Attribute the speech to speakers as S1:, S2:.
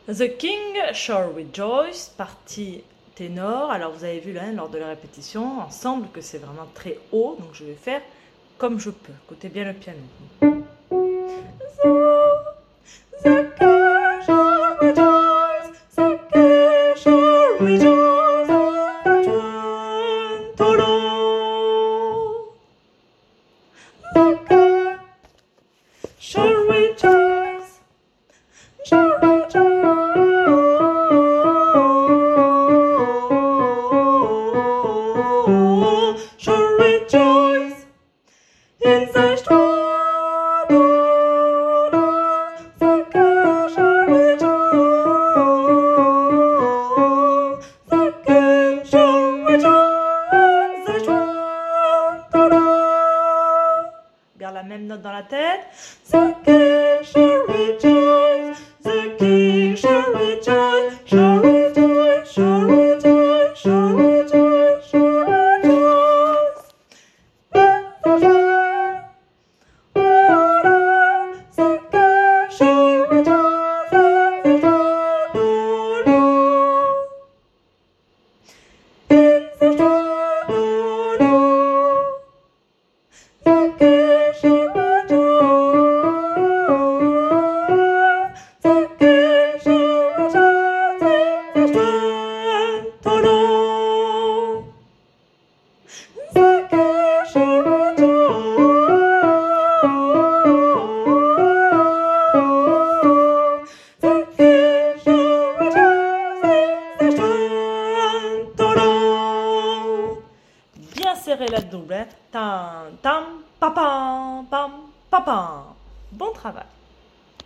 S1: The king shall rejoice, partie ténor. Alors vous avez vu là, lors de la répétition ensemble que c'est vraiment très haut, donc je vais faire comme je peux. Écoutez bien le piano. The king shall rejoice, the king shall rejoice, the king shall rejoice, shall rejoice in the storm. The king shall rejoice, the king shall rejoice, the storm. Garde la même note dans la tête. The king shall rejoice, the king shall rejoice, shall rejoice, shall rejoice, shall rejoice, shall rejoice. The king shall rejoice, in the storm. The king shall rejoice, the king shall rejoice in the storm. The king shall rejoice, the king shall rejoice in the storm. Bien serré la double, hein. Tam, tam, papam, pam, papam. Bon travail.